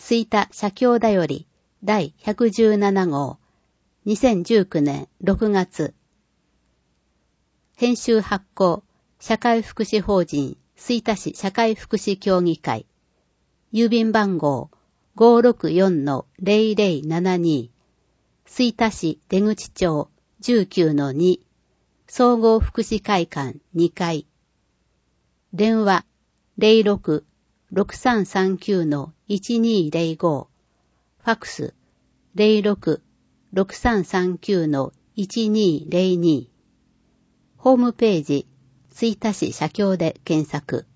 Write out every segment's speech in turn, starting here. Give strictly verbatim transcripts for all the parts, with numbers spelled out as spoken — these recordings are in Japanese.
吹田社協だよりだいひゃくじゅうなな号にせんじゅうきゅうねんろくがつ編集発行社会福祉法人吹田市社会福祉協議会郵便番号 ごーろくよんのぜろぜろななに 吹田市出口町 じゅうきゅうのに 総合福祉会館にかい電話 ゼロろく ろくさんさんきゅうのいちにーぜろご ファックス ゼロろく ろくさんさんきゅうのいちにーぜろに ホームページ吹田市社協で検索。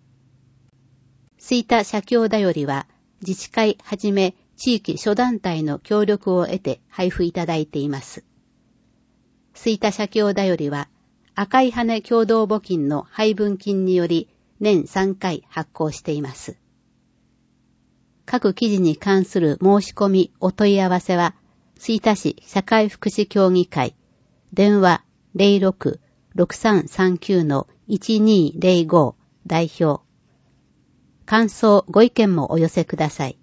吹田社協だよりは自治会はじめ地域諸団体の協力を得て配布いただいています。吹田社協だよりは赤い羽共同募金の配分金により年さんかい発行しています。各記事に関する申し込みお問い合わせは吹田市社会福祉協議会電話 ゼロろく ろくさんさんきゅうのいちにーぜろご 代表感想ご意見もお寄せください。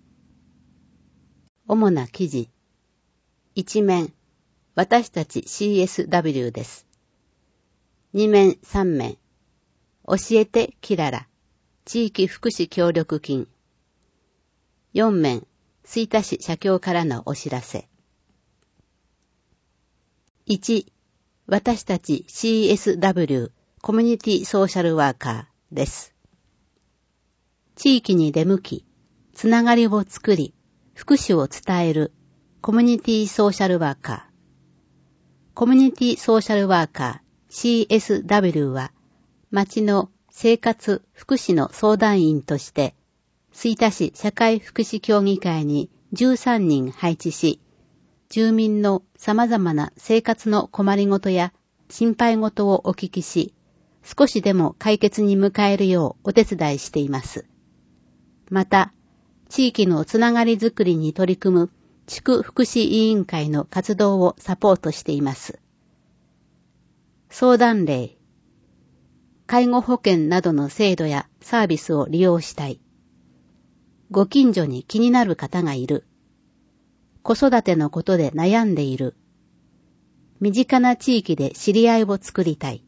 主な記事いち面私たち シーエスダブリュー ですに面さん面教えてキララ地域福祉協力金よん面吹田市社協からのお知らせいち私たち シーエスダブリュー コミュニティソーシャルワーカーです。地域に出向き、つながりを作り、福祉を伝えるコミュニティソーシャルワーカー。コミュニティソーシャルワーカー シーエスダブリュー は、町の生活福祉の相談員として、吹田市社会福祉協議会にじゅうさんにん配置し、住民の様々な生活の困りごとや心配事をお聞きし、少しでも解決に向かえるようお手伝いしています。また、地域のつながりづくりに取り組む地区福祉委員会の活動をサポートしています。相談例、介護保険などの制度やサービスを利用したい。ご近所に気になる方がいる。子育てのことで悩んでいる。身近な地域で知り合いを作りたい。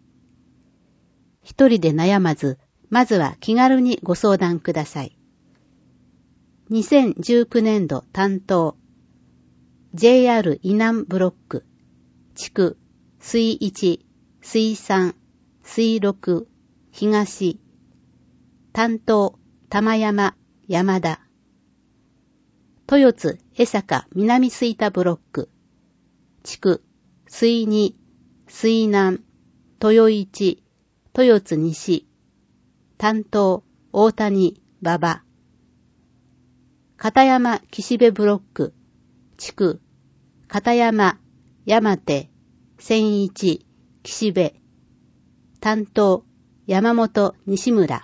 一人で悩まず、まずは気軽にご相談ください。にせんじゅうきゅうねんど担当 ジェイアール 以南ブロック地区水いち、水さん、水ろく、東担当玉山山田豊津江坂南吹田ブロック地区水に、水南、豊一、豊津西担当大谷馬場片山岸辺ブロック地区片山山手千一岸辺担当山本西村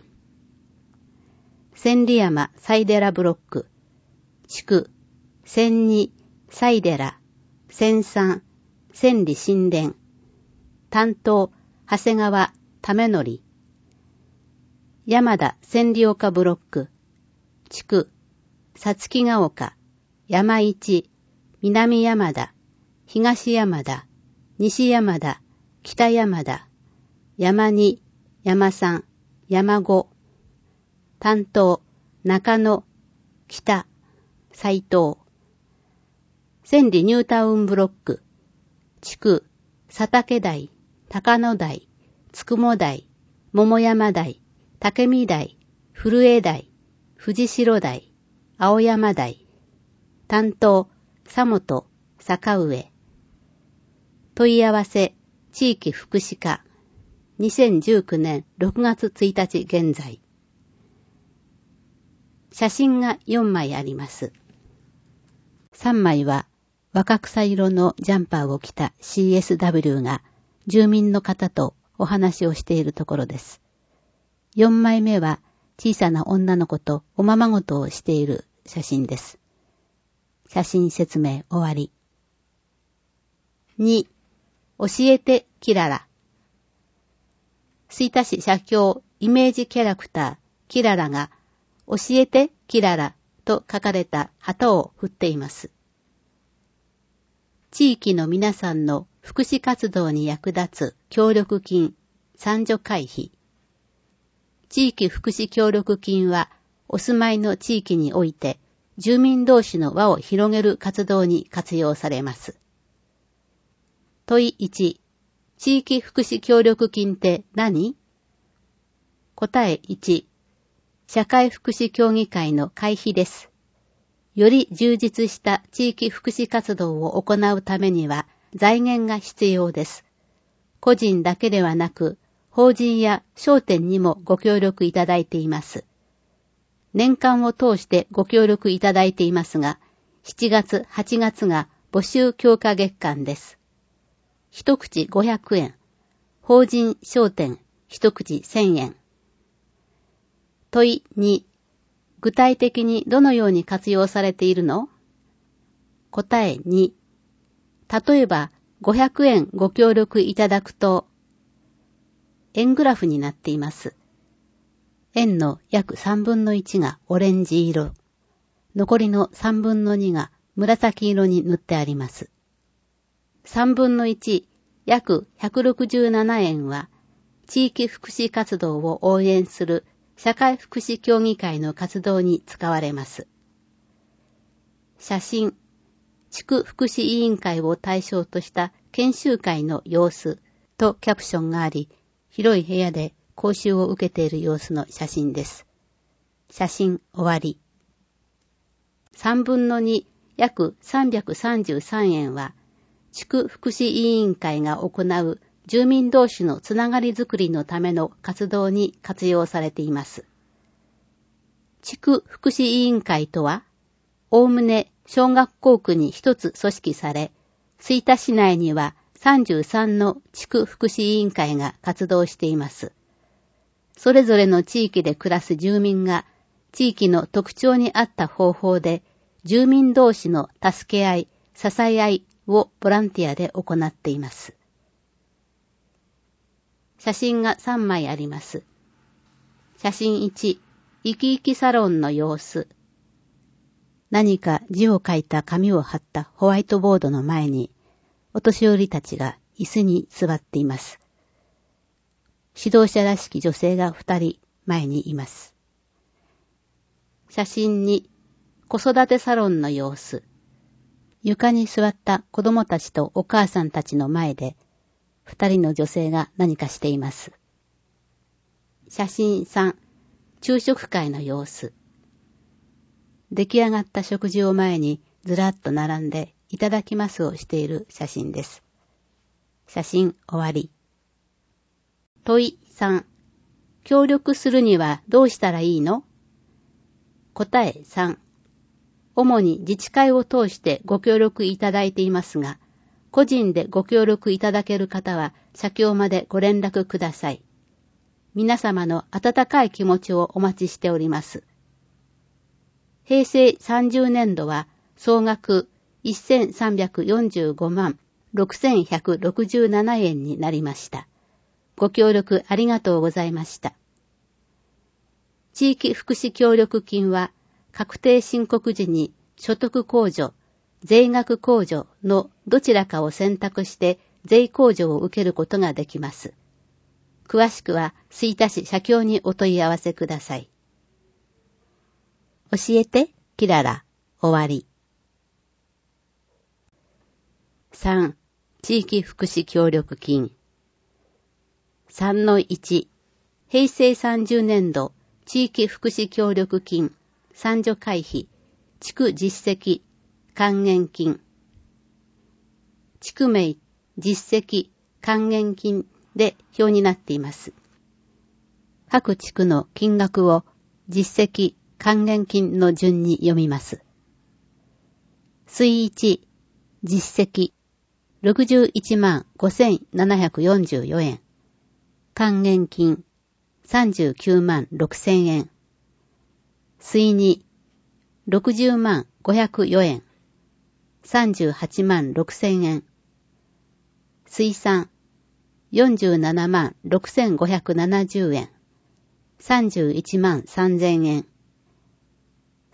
千里山西寺ブロック地区千二西寺千三千里神殿担当長谷川為則山田千里丘ブロック地区さつきが丘山一南山田東山田西山田北山田山二山三山五担当中野北斉藤千里ニュータウンブロック地区佐竹台高野台つくも台桃山台竹見台古江台藤代台青山台担当佐本坂上問い合わせ地域福祉課にせんじゅうきゅうねんろくがつついたち現在写真がよんまいあります。さんまいは若草色のジャンパーを着た シーエスダブリュー が住民の方とお話をしているところです。よんまいめは小さな女の子とおままごとをしている写真です。写真説明終わり。に、教えてキララ。吹田市社協イメージキャラクターキララが教えてキララと書かれた旗を振っています。地域の皆さんの福祉活動に役立つ協力金、賛助会費。地域福祉協力金は、お住まいの地域において、住民同士の輪を広げる活動に活用されます。問いいち、地域福祉協力金って何？答えいち、社会福祉協議会の会費です。より充実した地域福祉活動を行うためには財源が必要です。個人だけではなく、法人や商店にもご協力いただいています。年間を通してご協力いただいていますが、しちがつ、はちがつが募集強化月間です。一口ごひゃくえん、法人商店一口せんえん。問いに、具体的にどのように活用されているの？答えに、例えばごひゃくえんご協力いただくと、円グラフになっています。円の約さんぶんのいちがオレンジ色、残りのさんぶんのにが紫色に塗ってあります。さんぶんのいち、約ひゃくろくじゅうななえんは、地域福祉活動を応援する社会福祉協議会の活動に使われます。写真、地区福祉委員会を対象とした研修会の様子とキャプションがあり、広い部屋で講習を受けている様子の写真です。写真終わり。さんぶんのに、約さんびゃくさんじゅうさんえんは、地区福祉委員会が行う住民同士のつながりづくりのための活動に活用されています。地区福祉委員会とは、おおむね小学校区に一つ組織され、吹田市内にはさんじゅうさんの地区福祉委員会が活動しています。それぞれの地域で暮らす住民が地域の特徴に合った方法で住民同士の助け合い、支え合いをボランティアで行っています。写真がさんまいあります。写真いち、生き生きサロンの様子。何か字を書いた紙を貼ったホワイトボードの前に、お年寄りたちが椅子に座っています。指導者らしき女性が二人前にいます。写真に子育てサロンの様子。床に座った子供たちとお母さんたちの前で二人の女性が何かしています。写真さん、昼食会の様子。出来上がった食事を前にずらっと並んでいただきますをしている写真です。写真終わり。問いさん、協力するにはどうしたらいいの？答えさん、主に自治会を通してご協力いただいていますが、個人でご協力いただける方は社協までご連絡ください。皆様の温かい気持ちをお待ちしております。へいせいさんじゅうねんどは総額せんさんびゃくよんじゅうごまんろくせんひゃくろくじゅうななえんになりました。ご協力ありがとうございました。地域福祉協力金は確定申告時に所得控除、税額控除のどちらかを選択して税控除を受けることができます。詳しくは吹田市社協にお問い合わせください。教えて、キララ、終わり。さん、地域福祉協力金。さんのいち、へいせいさんじゅうねんど地域福祉協力金、賛助会費、地区実績、還元金。地区名、実績、還元金で表になっています。各地区の金額を実績、還元金の順に読みます。水いち、実績、ろくじゅういちまんごせんななひゃくよんじゅうよえん。還元金、さんじゅうきゅうまんろくせんえん。水に、ろくじゅうまんごひゃくよえん。さんじゅうはちまんろくせんえん。水産、よんじゅうななまんろくせんごひゃくななじゅうえん。さんじゅういちまんさんぜんえん。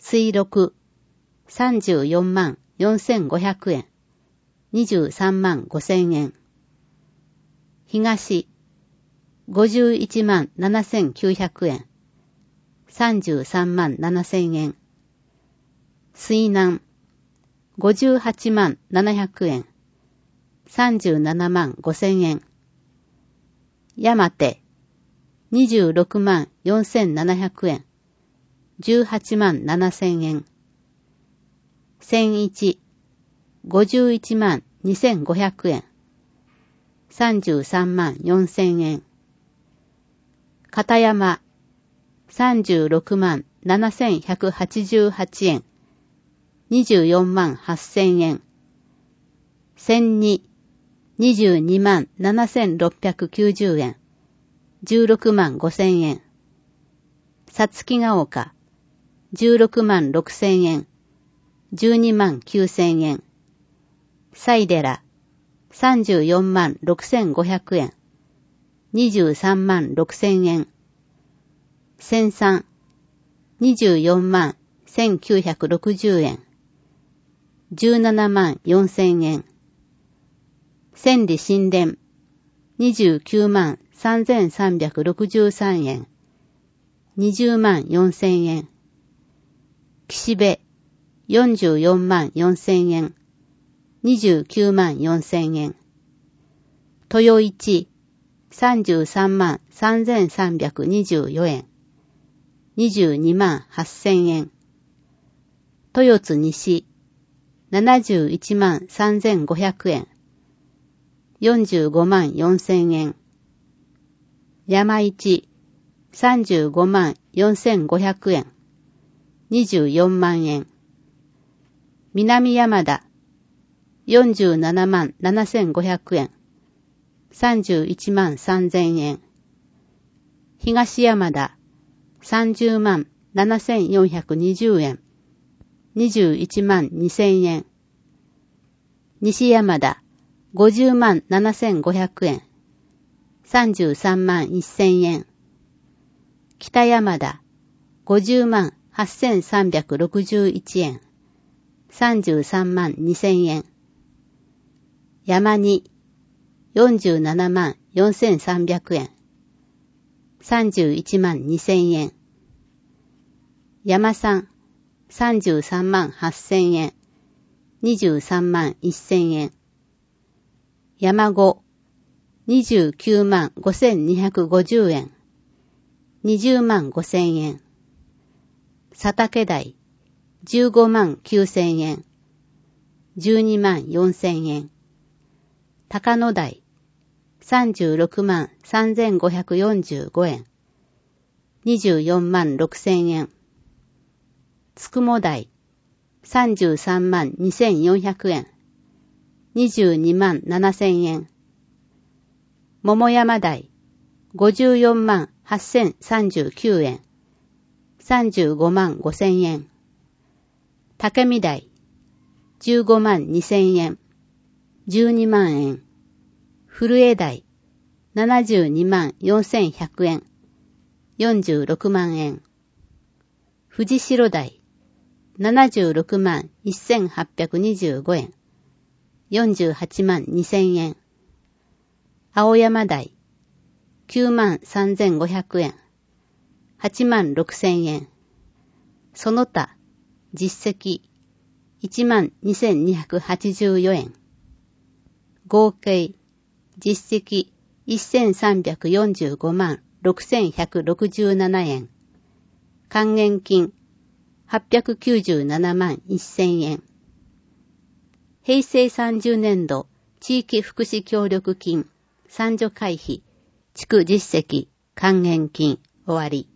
水六、さんじゅうよんまんよんせんごひゃくえん、にじゅうさんまんごせんえん。東、ごじゅういちまんななせんきゅうひゃくえん、さんじゅうさんまんななせんえん。水南、ごじゅうはちまんななひゃくえん、さんじゅうななまんごせんえん。山手、にじゅうろくまんよんせんななひゃくえん、じゅうはちまんななせんえん。千一、ごじゅういちまんにせんごひゃくえん、さんじゅうさんまんよんせんえん。片山、さんじゅうろくまんななせんひゃくはちじゅうはちえん、にじゅうよんまんはっせんえん。千二、にじゅうにまんななせんろっぴゃくきゅうじゅうえん、じゅうろくまんごせんえん。さつきが丘、じゅうろくまんろくせんえん、じゅうにまんきゅうせんえん。西寺、さんじゅうよんまんろくせんごひゃくえん、にじゅうさんまんろくせんえん。千三、にじゅうよんまんせんきゅうひゃくろくじゅうえん、じゅうななまんよんせんえん。千里神殿、にじゅうきゅうまんさんぜんさんびゃくろくじゅうさんえん、にじゅうまんよんせんえん。岸辺、よんじゅうよんまんよんせんえん、にじゅうきゅうまんよんせんえん。豊一、さんじゅうさんまんさんぜんさんびゃくにじゅうよんえん、にじゅうにまんはっせんえん。豊津西、ななじゅういちまんさんぜんごひゃくえん、よんじゅうごまんよんせんえん。山一、さんじゅうごまんよんせんごひゃくえん、にじゅうよんまんえん。南山田、よんじゅうななまんななせんごひゃくえん、さんじゅういちまんさんぜんえん。東山田、さんじゅうまんななせんよんひゃくにじゅうえん、にじゅういちまんにせんえん。西山田、ごじゅうまんななせんごひゃくえん、さんじゅうさんまんせんえん。北山田、ごじゅうまんはっせんさんびゃくろくじゅういちえん、さんじゅうさんまんにせんえん。山に、よんじゅうななまんよんせんさんびゃくえん、さんじゅういちまんにせんえん。山三、さんじゅうさんまんはっせんえん、にじゅうさんまんせんえん。山五、にじゅうきゅうまんごせんにひゃくごじゅうえん、にじゅうまんごせんえん。佐竹台、じゅうごまんきゅうせんえん、じゅうにまんよんせんえん。高野台、さんじゅうろくまんさんぜんごひゃくよんじゅうごえん、にじゅうよんまんろくせんえん。つくも台、さんじゅうさんまんにせんよんひゃくえん、にじゅうにまんななせんえん。桃山台、ごじゅうよんまんはっせんさんじゅうきゅうえん、さんじゅうごまんごせんえん。竹見台、じゅうごまんにせんえん、じゅうにまんえん。古江台、ななじゅうにまんよんせんひゃくえん、よんじゅうろくまんえん。藤代台、ななじゅうろくまんせんはっぴゃくにじゅうごえん、よんじゅうはちまんにせんえん。青山台、きゅうまんさんぜんごひゃくえん、はちまんろくせんえん。その他、実績、いちまんにせんにひゃくはちじゅうよんえん。合計、実績せんさんびゃくよんじゅうごまんろくせんひゃくろくじゅうななえん。還元金、はっぴゃくきゅうじゅうななまんせんえん。平成さんじゅうねん度地域福祉協力金、三助会費、地区実績、還元金、終わり。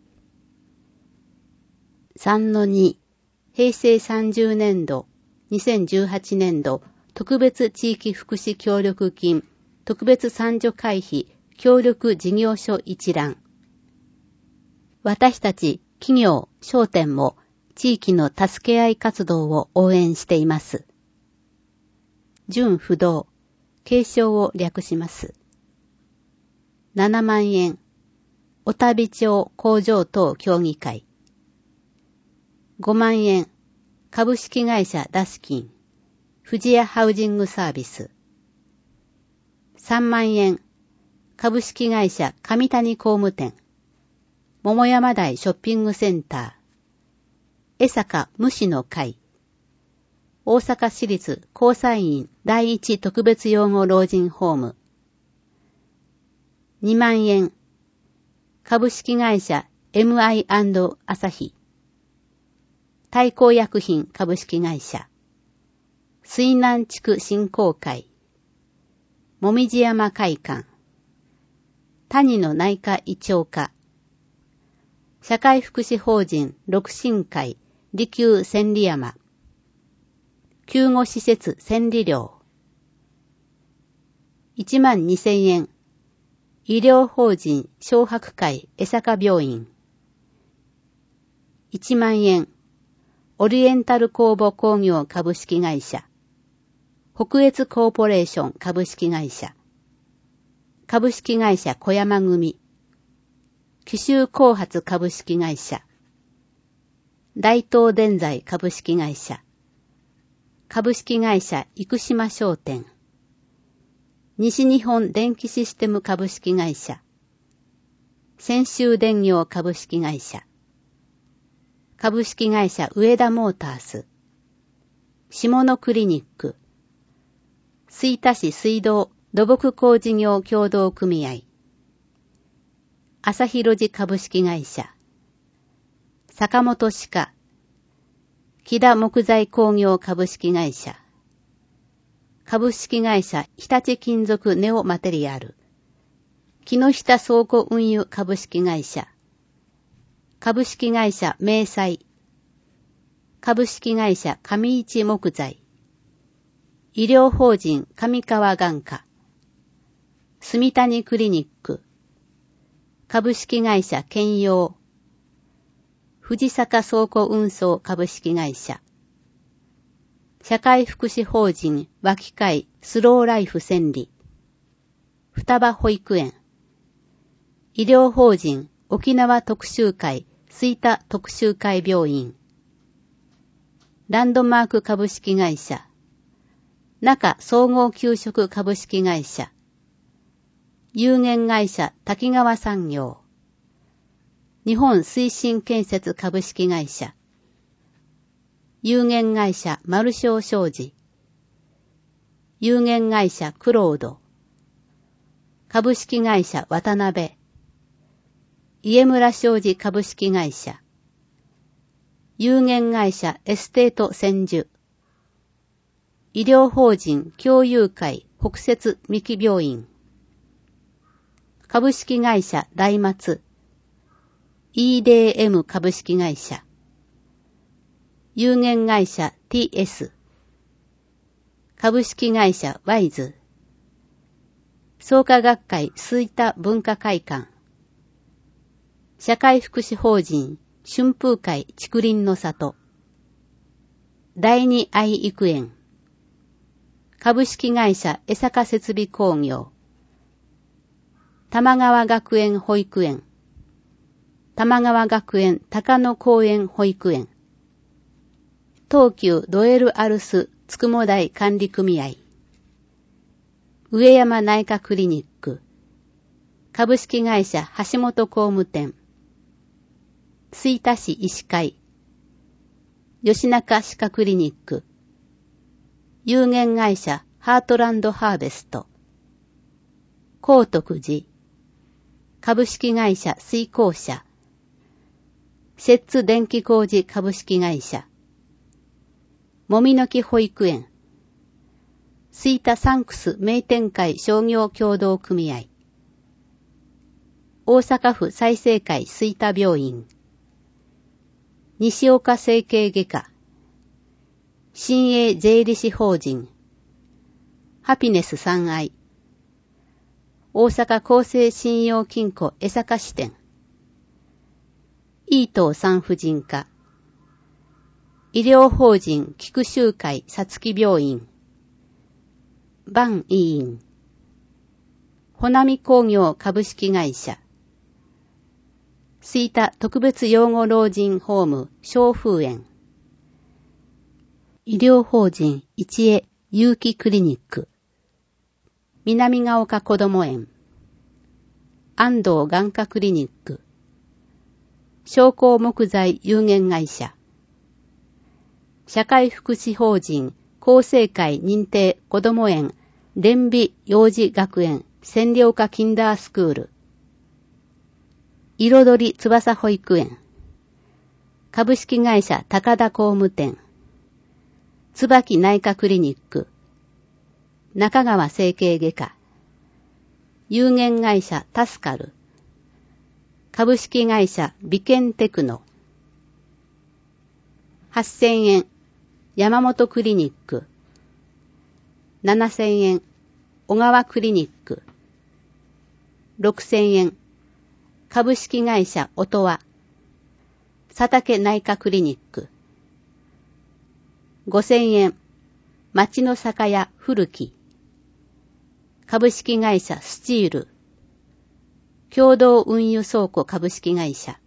さんのに、平成さんじゅうねん度、にせんじゅうはちねん度特別地域福祉協力金、特別三助会費、協力事業所一覧。私たち企業、商店も地域の助け合い活動を応援しています。準不動、継承を略します。ななまんえん、おたび町工場等協議会。 ごまんえん、株式会社ダスキン、富士屋ハウジングサービス。さんまんえん、株式会社上谷工務店、桃山台ショッピングセンター、江坂無視の会、大阪市立交際院第一特別養護老人ホーム。にまんえん、株式会社 エムアイアンド 朝日、大光薬品株式会社、水南地区振興会、もみじ山会館、谷の内科医長課、社会福祉法人六神会利休千里山、救護施設千里寮、いちまんにせんえん、医療法人小白会江坂病院、いちまんえん、オリエンタル工房工業株式会社、北越コーポレーション株式会社、株式会社小山組、紀州後発株式会社、大東電材株式会社、株式会社生島商店、西日本電気システム株式会社、泉州電業株式会社、株式会社上田モータース、下野クリニック、吹田市水道土木工事業協同組合、朝日路地株式会社、坂本歯科、木田木材工業株式会社、株式会社日立金属ネオマテリアル、木下倉庫運輸株式会社、株式会社明細、株式会社上市木材、医療法人上川眼科、住谷クリニック、株式会社兼用、藤坂倉庫運送株式会社、社会福祉法人脇会スローライフ千里、双葉保育園、医療法人沖縄特集会吹田特集会病院、ランドマーク株式会社、中総合給食株式会社、有限会社滝川産業、日本推進建設株式会社、有限会社丸正商事、有限会社クロード、株式会社渡辺、家村商事株式会社、有限会社エステート千住、医療法人共有会北摂三木病院、株式会社大松、イーディーエム 株式会社、有限会社 ティーエス、株式会社ワイズ、創価学会吹田文化会館、社会福祉法人春風会竹林の里、第二愛育園、株式会社江坂設備工業、玉川学園保育園、玉川学園高野公園保育園、東急ドエルアルスつくも台管理組合、上山内科クリニック、株式会社橋本工務店、吹田市医師会、吉中歯科クリニック、有限会社ハートランドハーベスト、高徳寺、株式会社水工社、摂津電気工事株式会社、もみの木保育園、吹田サンクス名店会商業協同組合、大阪府済生会吹田病院、西岡整形外科、新営税理士法人、ハピネス三愛、大阪厚生信用金庫江坂支店、イートー産婦人科、医療法人菊州会さつき病院、バン医院、穂波工業株式会社、 吹田特別養護老人ホーム松風園、医療法人一会有機クリニック、南ヶ丘こども園、安藤眼科クリニック、商工木材有限会社、社会福祉法人厚生会認定こども園蓮美幼児学園占領下キンダースクール、彩り翼保育園、株式会社高田工務店、椿内科クリニック、中川整形外科、有限会社タスカル、株式会社美健テクノ、はっせんえん山本クリニック、ななせんえん小川クリニック、ろくせんえん株式会社音羽、佐竹内科クリニック、ごせんえん町の酒屋古木、株式会社スチール、共同運輸倉庫株式会社、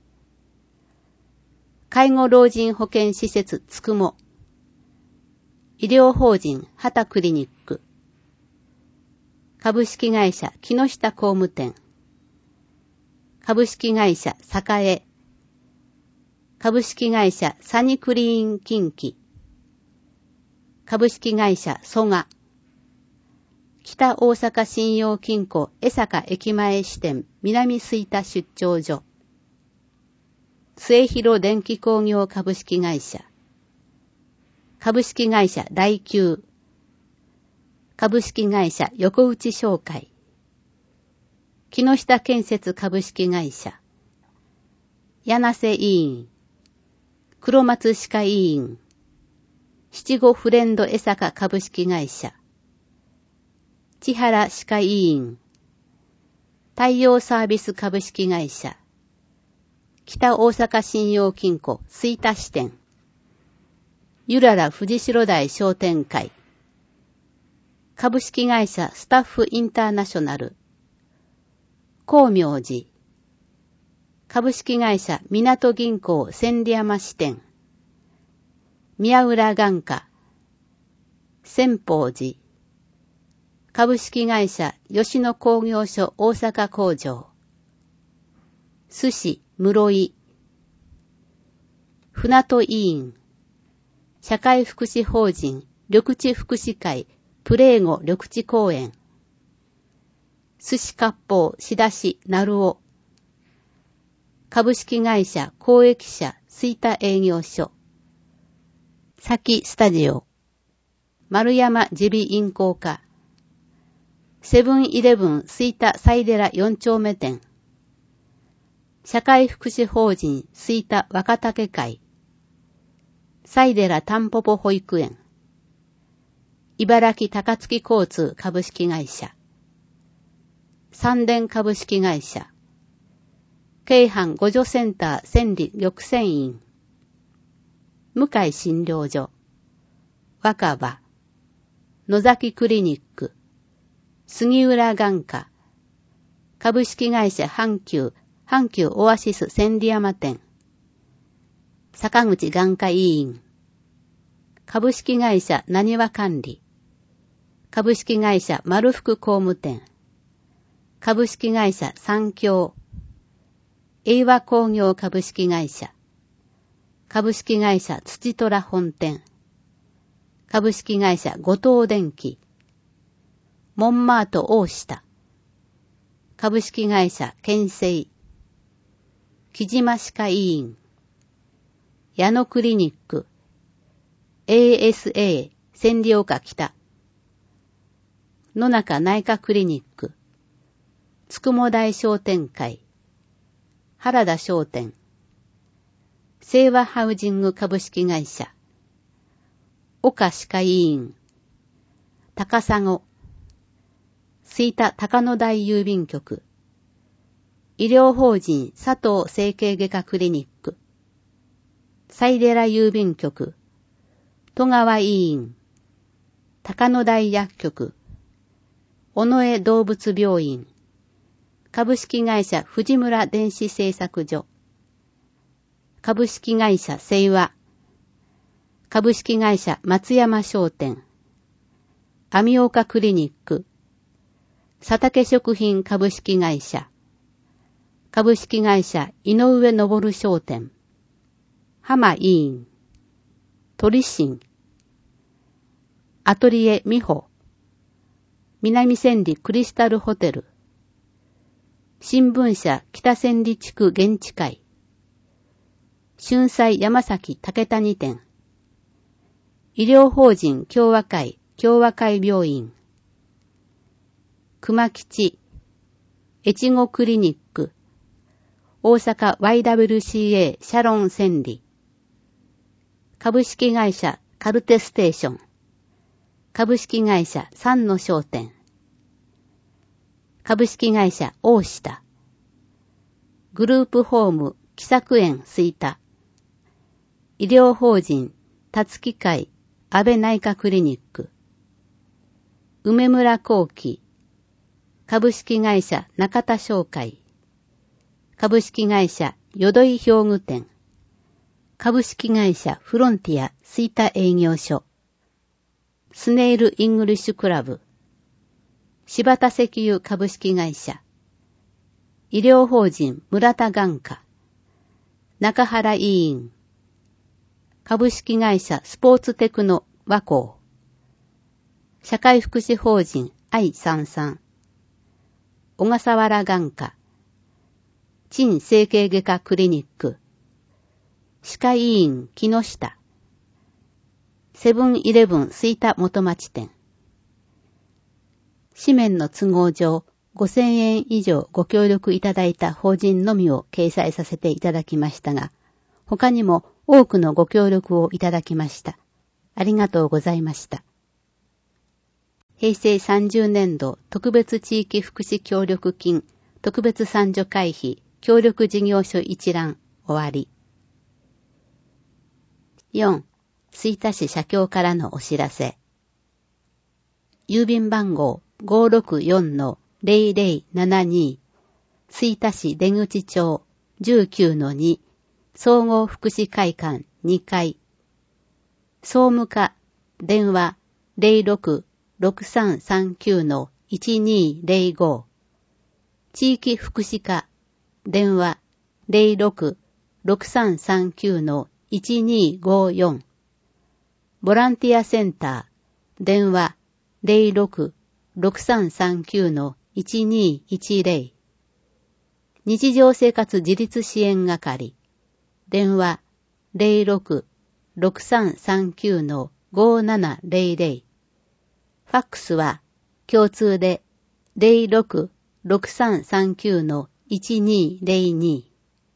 介護老人保健施設つくも、医療法人畑クリニック、株式会社木下工務店、株式会社栄、株式会社サニクリーン近畿、株式会社蘇我、北大阪信用金庫江坂駅前支店南吹田出張所、末広電気工業株式会社、株式会社大久、株式会社横内商会、木下建設株式会社、柳瀬委員、黒松歯科委員、七五フレンド江坂株式会社、千原歯科委員、太陽サービス株式会社、北大阪信用金庫吹田支店、ゆらら藤代台商店会、株式会社スタッフインターナショナル、光明寺、株式会社港銀行千里山支店、宮浦眼科、千宝寺、株式会社吉野工業所大阪工場、寿司室井、船戸委員、社会福祉法人緑地福祉会プレーゴ緑地公園、寿司割烹仕出しなるお、株式会社公益社吹田営業所、さきスタジオ、丸山耳鼻咽喉科、セブンイレブン吹田西寺四丁目店、社会福祉法人吹田若竹会、西寺たんぽぽ保育園、茨城高槻交通株式会社、三電株式会社、京阪互助センター千里緑泉院、向井診療所、若葉、野崎クリニック、杉浦眼科、株式会社阪急、阪急オアシス千里山店、坂口眼科医院、株式会社なにわ管理、株式会社丸福工務店、株式会社三共、英和工業株式会社、株式会社土虎本店、株式会社後藤電機、モンマート大下、株式会社建成、木島歯科医院、矢野クリニック、エーエスエー 千里丘北、野中内科クリニック、つくも台商店会、原田商店、清和ハウジング株式会社、岡歯科医院、高砂、吹田高野台郵便局、医療法人佐藤整形外科クリニック、西寺郵便局、戸川医院、高野台薬局、尾上動物病院、株式会社藤村電子製作所、 株式会社清和、株式会社松山商店、網岡クリニック、佐竹食品株式会社、株式会社井上昇商店、浜委員、鳥新、アトリエ美穂、南千里クリスタルホテル、新聞社北千里地区現地会、春菜山崎竹谷店、医療法人共和会共和会病院、熊吉、越後クリニック、大阪 ワイダブリューシーエー シャロン千里、株式会社カルテステーション、株式会社三の商店、株式会社大下、グループホーム喜作園吹田、医療法人たつき会安倍内科クリニック、梅村工機、株式会社中田商会、株式会社淀井表具店、株式会社フロンティア吹田営業所、スネイルイングリッシュクラブ、柴田石油株式会社、医療法人村田眼科、中原委員、株式会社スポーツテクノ和光、社会福祉法人愛三三、小笠原眼科、陳整形外科クリニック、歯科医院木下、セブンイレブン吹田元町店。紙面の都合上、ごせんえん以上ご協力いただいた法人のみを掲載させていただきましたが、他にも多くのご協力をいただきました。ありがとうございました。平成さんじゅうねんど特別地域福祉協力金特別賛助会費協力事業所一覧終わり。よん. 吹田市社協からのお知らせ。郵便番号 ごろくよんのゼロゼロななに 吹田市出口町 じゅうきゅうのに 総合福祉会館にかい。総務課電話 ゼロろく ろくさんさんきゅうのいちにゼロご。地域福祉課電話 ゼロろく ろくさんさんきゅうのいちにごよん。ボランティアセンター電話 ゼロろく ろくさんさんきゅうのいちにいちゼロ。日常生活自立支援係電話 ゼロろく ろくさんさんきゅうのごななゼロゼロ。ファックスは共通で ゼロろく ろくさんさんきゅうのいちにゼロに。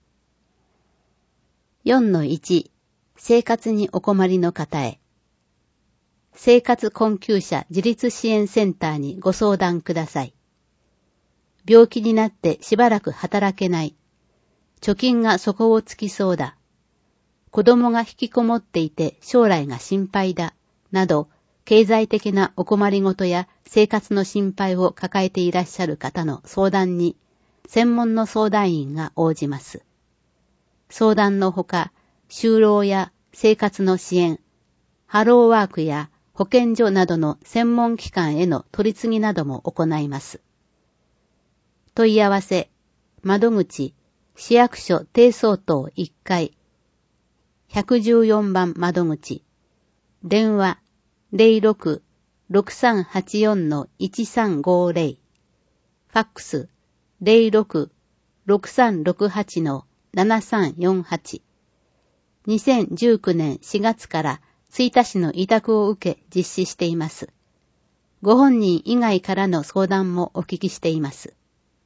よんのいち. 生活にお困りの方へ。生活困窮者自立支援センターにご相談ください。病気になってしばらく働けない。貯金が底をつきそうだ。子供が引きこもっていて将来が心配だ。など、経済的なお困りごとや生活の心配を抱えていらっしゃる方の相談に、専門の相談員が応じます。相談のほか、就労や生活の支援、ハローワークや保健所などの専門機関への取り次ぎなども行います。問い合わせ、窓口、市役所低層棟いっかい、ひゃくじゅうよんばん窓口、電話 ゼロろく ろくさんはちよんのいちさんごゼロ、ファックス ゼロろく ろくさんろくはちのななさんよんはち。にせんじゅうきゅうねんしがつから吹田市の委託を受け実施しています。ご本人以外からの相談もお聞きしています。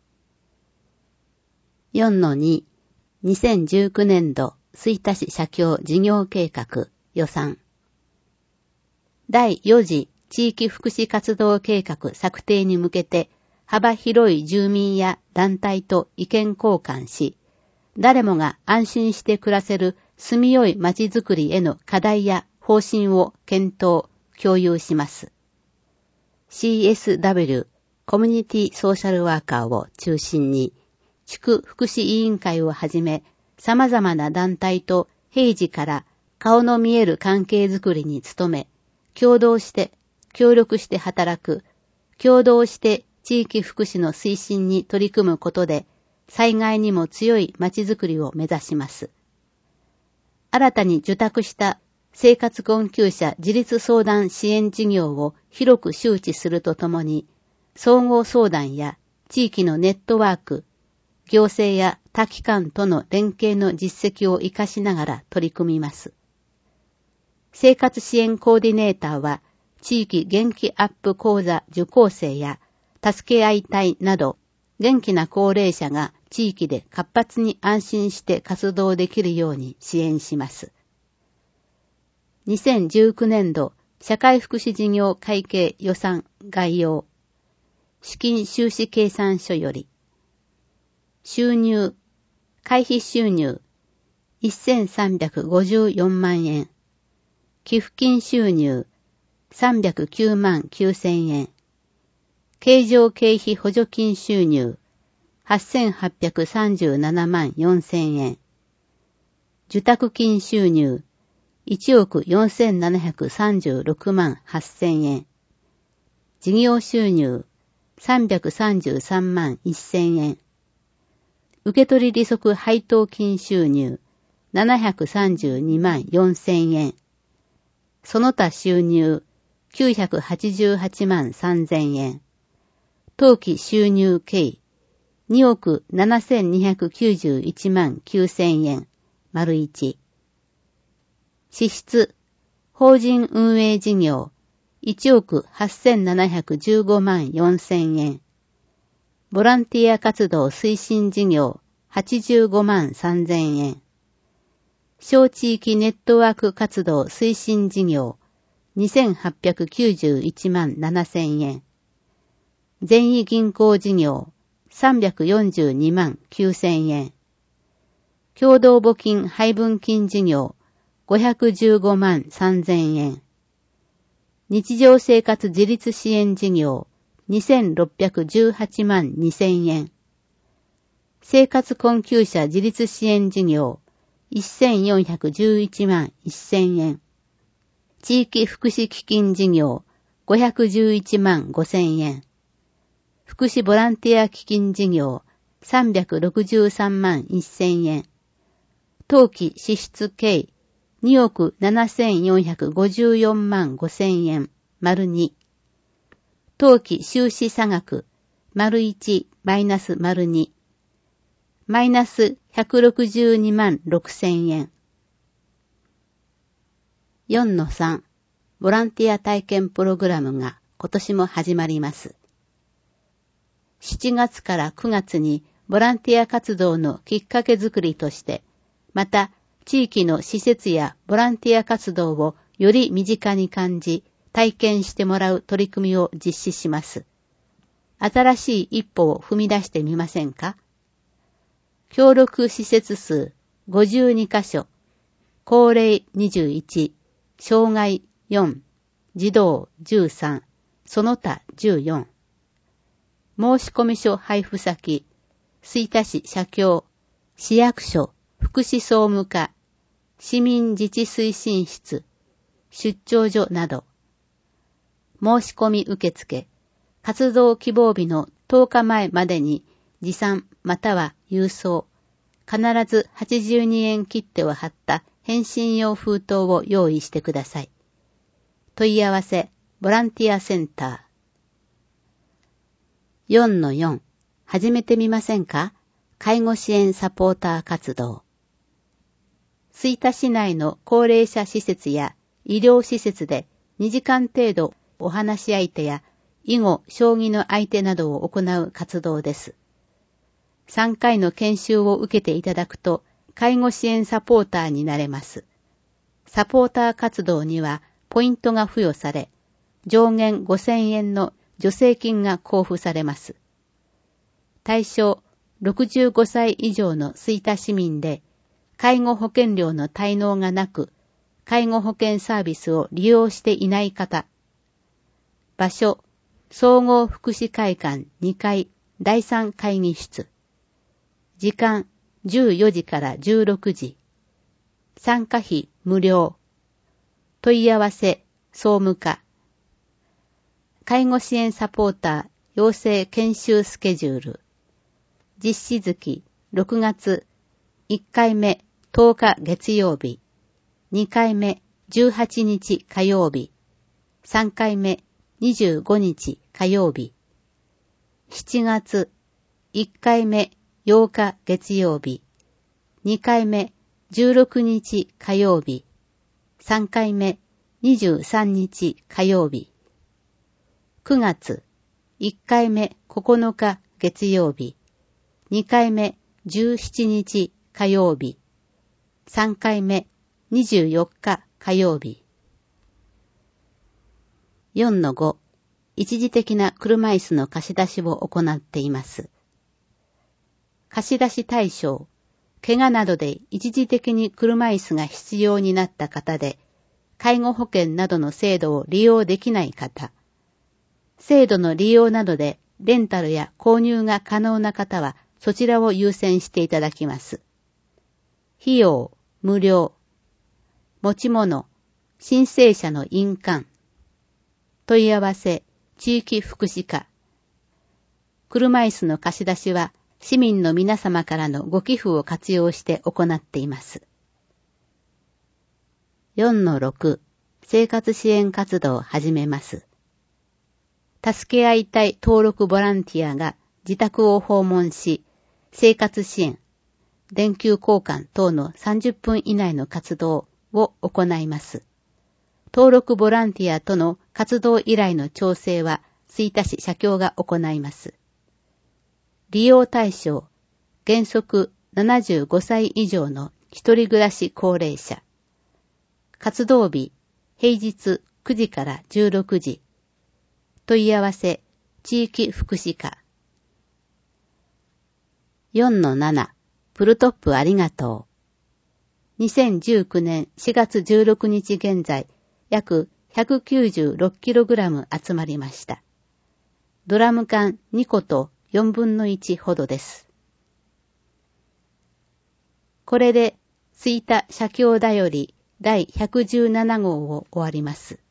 よんのに. にせんじゅうきゅうねんど吹田市社協事業計画予算。だいよん次地域福祉活動計画策定に向けて幅広い住民や団体と意見交換し、誰もが安心して暮らせる住みよい街づくりへの課題や方針を検討、共有します。シーエスダブリュー コミュニティソーシャルワーカーを中心に、地区福祉委員会をはじめ、 様々な団体と平時から顔の見える関係づくりに努め、共同して、協力して働く、共同して地域福祉の推進に取り組むことで、災害にも強いまちづくりを目指します。新たに受託した生活困窮者自立相談支援事業を広く周知するとともに、総合相談や地域のネットワーク、行政や他機関との連携の実績を活かしながら取り組みます。生活支援コーディネーターは、地域元気アップ講座受講生や助け合い隊など、元気な高齢者が地域で活発に安心して活動できるように支援します。にせんじゅうきゅうねんど社会福祉事業会計予算概要資金収支計算書より収入会費収入せんさんびゃくごじゅうよんまんえん寄付金収入さんびゃくきゅうまんきゅうせんえん経常経費補助金収入はっせんはっぴゃくさんじゅうななまんよんせんえん受託金収入いちおくよんせんななひゃくさんじゅうろくまんはっせんえん事業収入さんびゃくさんじゅうさんまんせんえん受取利息配当金収入ななひゃくさんじゅうにまんよんせんえんその他収入きゅうひゃくはちじゅうはちまんさんぜんえん当期収入計におくななせんにひゃくきゅうじゅういちまんきゅうせんえん丸いち支出法人運営事業いちおくはっせんななひゃくじゅうごまんよんせんえんボランティア活動推進事業はちじゅうごまんさんぜんえん小地域ネットワーク活動推進事業にせんはっぴゃくきゅうじゅういちまんななせんえん善意銀行事業さんびゃくよんじゅうにまんきゅうせんえん共同募金配分金事業ごひゃくじゅうごまんさんぜんえん日常生活自立支援事業にせんろっぴゃくじゅうはちまんにせんえん生活困窮者自立支援事業せんよんひゃくじゅういちまんせんえん地域福祉基金事業ごひゃくじゅういちまんごせんえん福祉ボランティア基金事業さんびゃくろくじゅうさんまんせんえん当期支出計におくななせんよんひゃくごじゅうよんまんごせんえん丸に当期収支差額丸いちマイナス丸にマイナスひゃくろくじゅうにまんろくせんえん よんのさん ボランティア体験プログラムが今年も始まります。しちがつからくがつにボランティア活動のきっかけづくりとして、また地域の施設やボランティア活動をより身近に感じ、体験してもらう取り組みを実施します。新しい一歩を踏み出してみませんか？協力施設数ごじゅうにかしょ、高齢にじゅういち、障害よん、児童じゅうさん、その他じゅうよん。申込書配布先、吹田市社協、市役所、福祉総務課、市民自治推進室、出張所など。申し込み受付、活動希望日のとおかまえまでに持参または郵送、必ずはちじゅうにえん切手を貼った返信用封筒を用意してください。問い合わせ、ボランティアセンター。よんのよん、始めてみませんか？介護支援サポーター活動。吹田市内の高齢者施設や医療施設でにじかん程度お話し相手や囲碁、将棋の相手などを行う活動です。さんかいの研修を受けていただくと介護支援サポーターになれます。サポーター活動にはポイントが付与され、上限ごせんえんの助成金が交付されます。対象ろくじゅうごさい以上の吹田市民で、介護保険料の滞納がなく、介護保険サービスを利用していない方。場所、総合福祉会館にかいだいさん会議室。時間、 じゅうよじからじゅうろくじ。参加費無料。問い合わせ総務課。介護支援サポーター養成研修スケジュール。実施月ろくがついっかいめとおか月曜日。にかいめじゅうはちにち火曜日。さんかいめにじゅうごにち火曜日。しちがついっかいめようか月曜日。にかいめじゅうろくにち火曜日。さんかいめにじゅうさんにち火曜日。くがついっかいめここのか月曜日。にかいめじゅうしちにち火曜日。さんかいめにじゅうよっか火曜日。よんのご、一時的な車椅子の貸し出しを行っています。貸し出し対象、怪我などで一時的に車椅子が必要になった方で、介護保険などの制度を利用できない方、制度の利用などでレンタルや購入が可能な方はそちらを優先していただきます。費用、無料。持ち物、申請者の印鑑。問い合わせ、地域福祉課。車椅子の貸し出しは市民の皆様からのご寄付を活用して行っています。よんのろく、生活支援活動を始めます。助け合いたい登録ボランティアが自宅を訪問し、生活支援、電球交換等のさんじゅっぷん以内の活動を行います。登録ボランティアとの活動依頼の調整は吹田市社協が行います。利用対象、原則ななじゅうごさい以上の一人暮らし高齢者。活動日、平日くじからじゅうろくじ。問い合わせ、地域福祉課。よんのなな、プルトップありがとう。にせんじゅうきゅうねんしがつじゅうろくにち現在、約 ひゃくきゅうじゅうろくキログラム 集まりました。ドラム缶にことよんぶんのいちほどです。これで、吹田社協だより第ひゃくじゅうななごうを終わります。